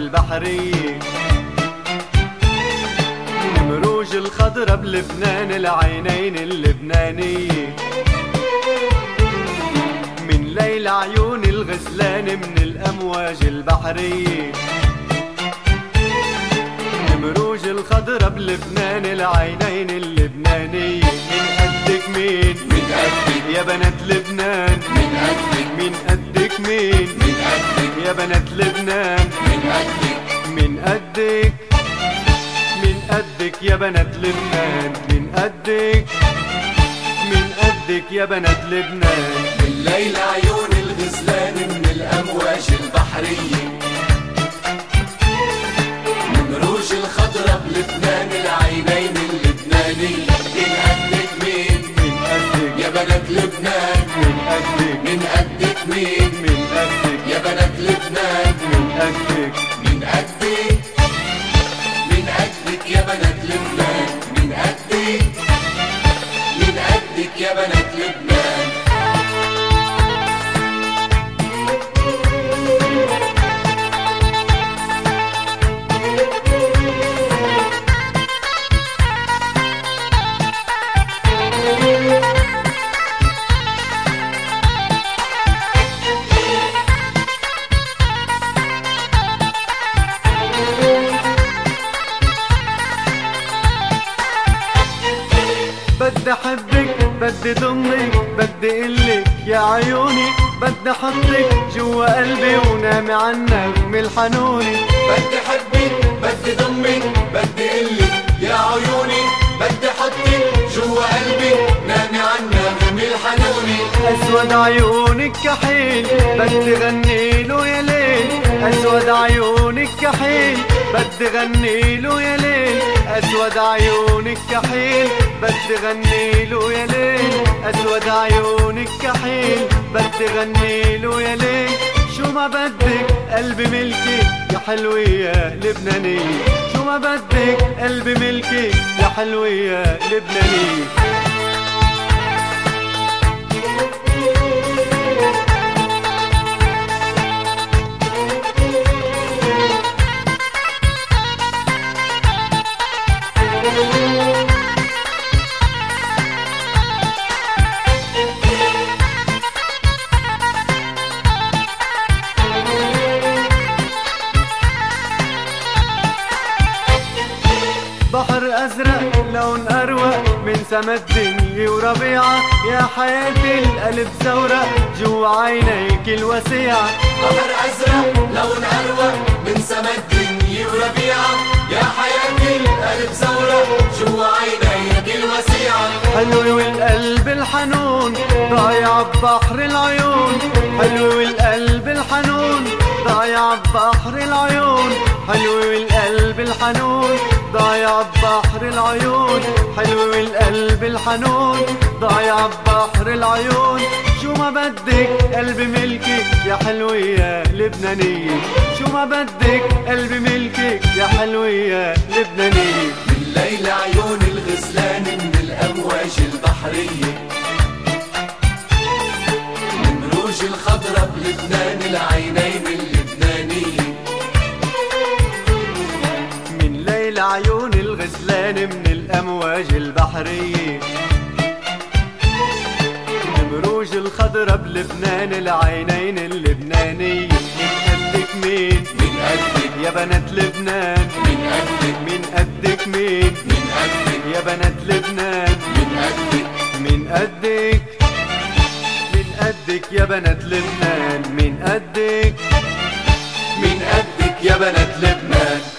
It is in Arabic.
البحرية، المروج الخضرا بلبنان العينين اللبنانية، من ليل عيون الغزلان من الأمواج البحرية، المروج الخضرا بلبنان العينين اللبنانية. من قدك مين؟ من قدك يا بنات لبنان، من قدك من قدك مين؟ من قدك يا بنات لبنان، من قدك من قدك، من قدك يا بنات لبنان، من قدك، من قدك يا بنات لبنان. من ليل عيون الغزلان من الأمواج البحرية، من روج الخضرا بلبنان العينين اللبنانية. من قدك مين؟ من قدك يا بنات لبنان، من قدك من قدك مين؟ من قدك يا بنات لبنان، من قدك من قدك، من قدك يا بنات لبنان، من قدك، من قدك يا بنات لبنان. بدي احبك، بدي ضمك، بدي قلك يا عيوني، بدي احطك جوا قلبي ونامي عنك من الحنوني. بدي حبك، بدي ضمك، بدي قلك يا عيوني، بدي حطك جوا قلبي نامي عنك من الحنوني. اسود عيونك كحيل بدي غني له يا ليل، اسود عيونك كحيل بدي غني له يا ليل، اسود عيونك كحيل بدي غني له يا ليل، اسود عيونك كحيل بدي غني له يا ليل. شو ما بدك قلبي ملكي يا حلوة يا لبنانية، شو ما بدك قلبي ملكي يا حلوة يا لبنانية. بحر أزرق لون أروق من سما الدنيا وربيعة، يا حياتي القلب زورق جوا عينيك الوسيعة. بحر أزرق لون أروق من سما الدنيا وربيعة، يا حياتي القلب زورق جوا عينيك الوسيعة. حلو والقلب الحنون ضايع ببحر العيون، حلو والقلب الحنون ضايع ببحر العيون، حلو والقلب الحنون ضايع ببحر العيون، حلو والقلب الحنون ضايع ببحر العيون. شو ما بدك قلبي ملكك يا حلوة يا لبنانية، شو ما بدك قلبي ملكك يا حلوة يا لبنانية. من ليل عيون الغزلان من الأمواج البحرية، من روج الخضرا بلبنان العينين اللبنانية، من ليل عيون الغزلان من الأمواج البحرية، المروج الخضرا بلبنان العينين اللبنانية. من قدك مين؟ من قدك يا بنات لبنان، من قدك من قدك مين؟ من قدك يا بنات لبنان، من قدك من قدك، من قدك يا بنات لبنان، من قدك، من قدك يا بنات لبنان.